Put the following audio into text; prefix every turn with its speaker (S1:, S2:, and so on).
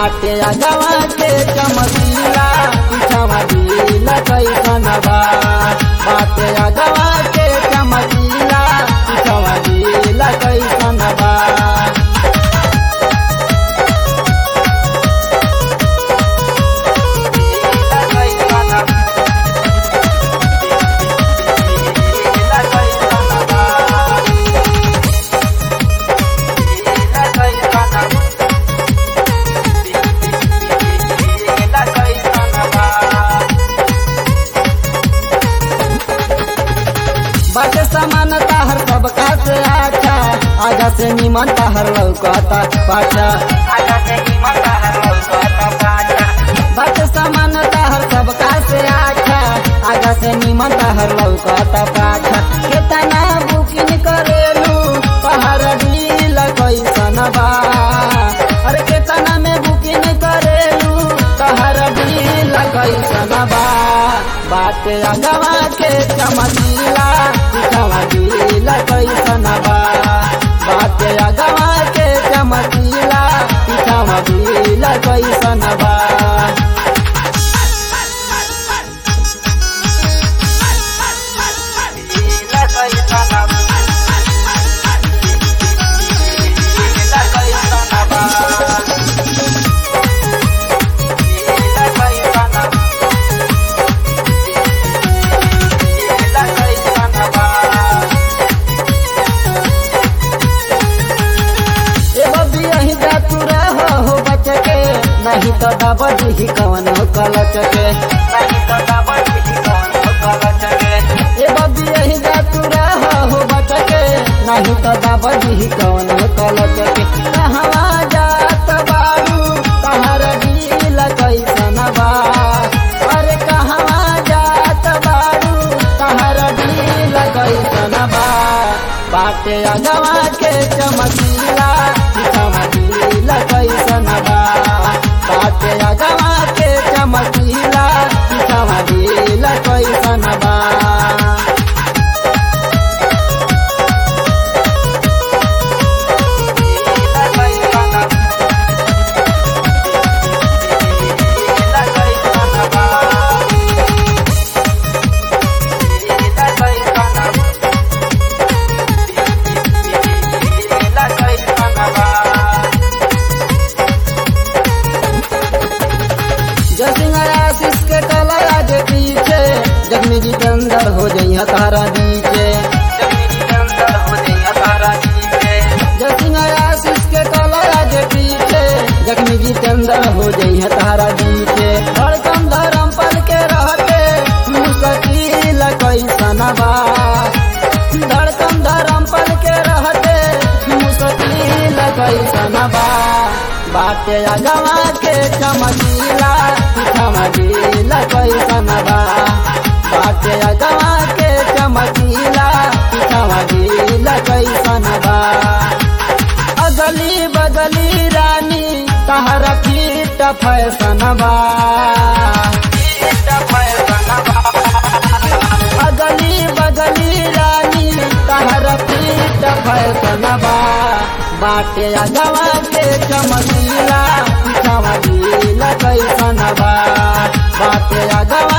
S1: बाटे अगवा के चमकीला पिछवा दिल कैसन बा बाटे अगवा के चमकीला पिछवा दिल कैसन बा बाटे समान ताहर सब से अच्छा आगा से निमन ताहर लौकता पाछा बाटे समान ताहर सब से अच्छा आगा से निमन ताहर लौकता पाछा केतना बुकिंग करेलू पहाड़ दिल कैसन बा अरे केतना में बुकिंग करेलू पहाड़ दिल कैसन बा बाटे अगवा के चमकीला पिछवा दिल कैसन बा बाटे अगवा के चमकीला पिछवा दिल कैसन बा नहीं तो दबी कवन कलच के ए बबी यही जातुरा हो बच के नहीं तो दबी कवन कलच के कहवा जात बारू तहर दिल कैसन बा अरे कहवा जात बारू तहर दिल कैसन बा बाटे अगवा के चमकीला पिछवा दिल कैसन बा बाटे अगवा के चमकीला पिछवा दिल कैसन बा जख्मी जितेंद्र हो जइहा तारा दीचे जसिंह आशीष के कलया जे पीछे जख्मी जितेंद्र हो जइहा तारा दीचे धड़कन धर्म पल के रहते मुश्किल कैसन बा धड़कन धर्म पल के रहते मुश्किल कैसन बा बाटे अगवा के चमकीला पिछवा दिल कैसन बा बाटे अगवा के चमकीला पिछवा दिल कैसन बा अगली बगली रानी तहर फीट फैसन बा अगली बगली रानी तहर फीट फैसन बा बाटे अगवा के चमकीला पिछवा दिल कैसन बा बाटे अगवा